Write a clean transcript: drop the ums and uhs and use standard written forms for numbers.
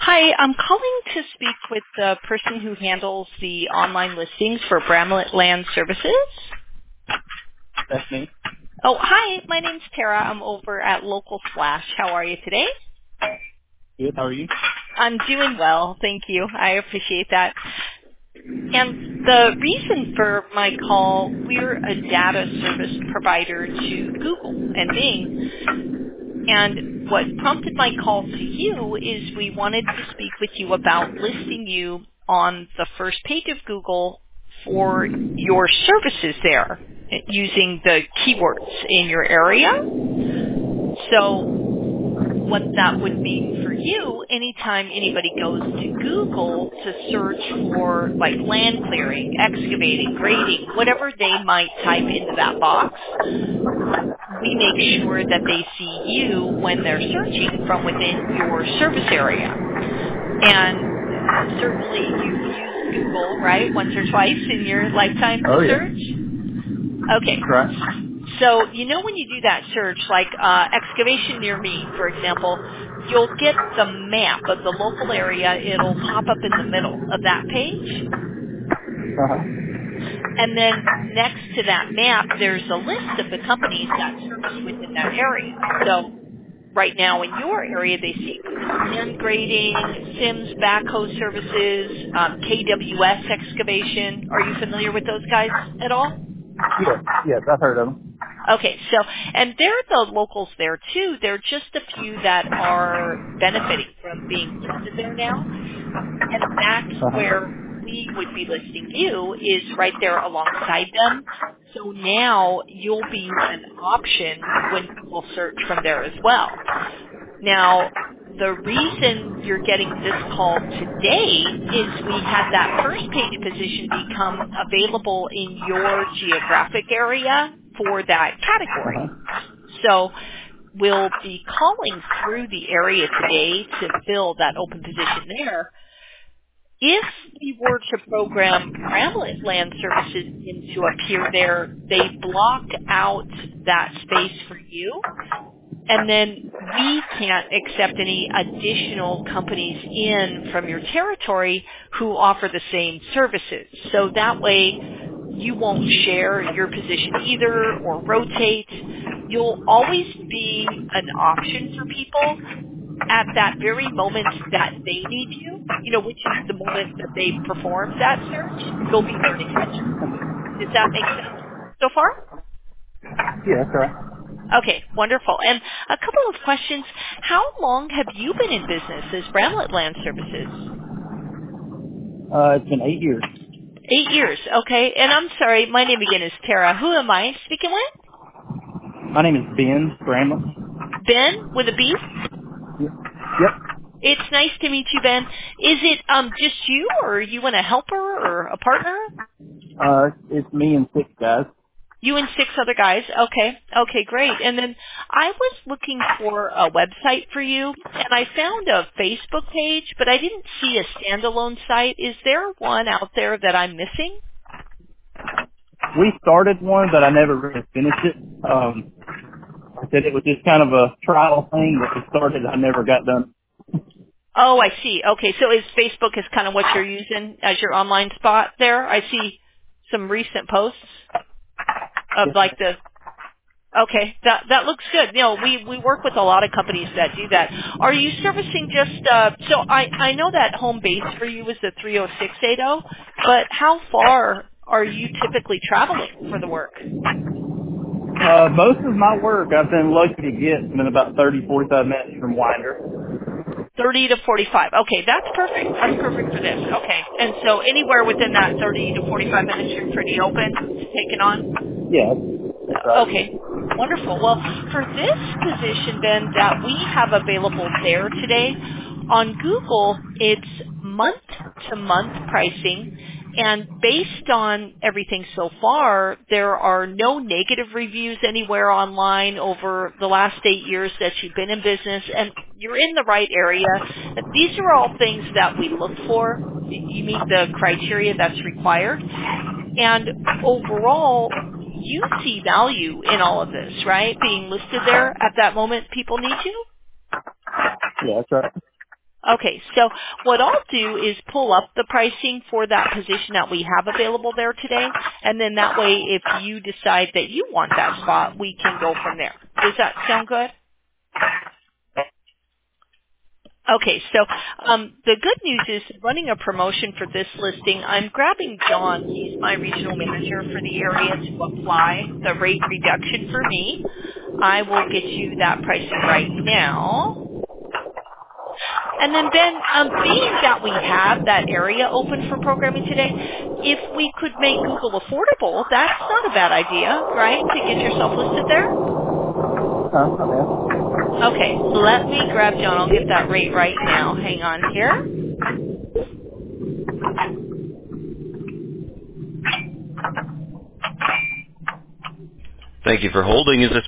Hi, I'm calling to speak with the person who handles the online listings for Bramlett Land Services. That's me. Oh, hi, my name's Tara. I'm over at Local Flash. How are you today? Good. How are you? I'm doing well, thank you. I appreciate that. And the reason for my call, we're a data service provider to Google and Bing. And what prompted my call to you is we wanted to speak with you about listing you on the first page of Google for your services there using the keywords in your area. So what that would mean for you, anytime anybody goes to Google to search for like land clearing, excavating, grading, whatever they might type into that box, we make sure that they see you when they're searching from within your service area. And certainly you've used Google, right, once or twice in your lifetime to Oh yeah. search? Okay. Right. So you know when you do that search, like excavation near me, for example, you'll get the map of the local area. It'll pop up in the middle of that page. Uh-huh. And then next to that map, there's a list of the companies that service within that area. So right now in your area, they see land grading, Sims backhoe services, KWS excavation. Are you familiar with those guys at all? Yes. Yes, I've heard of them. Okay, so, and they're the locals there too. They're just a few that are benefiting from being listed there now. And that's Uh-huh. where we would be listing you is right there alongside them. So now you'll be an option when people search from there as well. Now, the reason you're getting this call today is we had that first page position become available in your geographic area for that category. Uh-huh. So we'll be calling through the area today to fill that open position there. If we were to program Bramlett Land Services in to appear there, they block out that space for you, and then we can't accept any additional companies in from your territory who offer the same services. So that way you won't share your position either or rotate. You'll always be an option for people at that very moment that they need you, which is the moment that they perform that search. You'll be there to catch them. Does that make sense so far? Yeah, that's right. Okay, wonderful. And a couple of questions. How long have you been in business as Bramlett Land Services? It's been 8 years. 8 years, okay. And I'm sorry, my name again is Tara. Who am I speaking with? My name is Ben Bramlett. Ben, with a B? Yep. It's nice to meet you, Ben. Is it just you, or are you and a helper or a partner? It's me and 6 guys. You and 6 other guys. Okay. Okay, great. And then I was looking for a website for you, and I found a Facebook page, but I didn't see a standalone site. Is there one out there that I'm missing? We started one, but I never really finished it. I said it was just kind of a trial thing that we started. I never got done. Oh, I see. Okay, so is Facebook is kind of what you're using as your online spot there? I see some recent posts of Yes. like the Okay, that looks good. We work with a lot of companies that do that. Are you servicing just so I know that home base for you is the 30680, but how far are you typically traveling for the work? Most of my work I've been lucky to get in about 30, 45 minutes from Winder. 30 to 45. Okay, that's perfect. That's perfect for this. Okay. And so anywhere within that 30 to 45 minutes you're pretty open to taking on? Yeah, that's right. Okay, wonderful. Well, for this position then that we have available there today, on Google, it's month-to-month pricing, and based on everything so far, there are no negative reviews anywhere online over the last 8 years that you've been in business, and you're in the right area. These are all things that we look for. You meet the criteria that's required. And overall, you see value in all of this, right? Being listed there at that moment people need you? Yeah, that's right. Okay, so what I'll do is pull up the pricing for that position that we have available there today, and then that way if you decide that you want that spot, we can go from there. Does that sound good? Okay, so the good news is running a promotion for this listing, I'm grabbing John. He's my regional manager for the area to apply the rate reduction for me. I will get you that pricing right now. And then Ben, being that we have that area open for programming today, if we could make Google affordable, that's not a bad idea, right, to get yourself listed there? Okay. Okay, let me grab John. I'll get that rate right now. Hang on here. Thank you for holding. Is this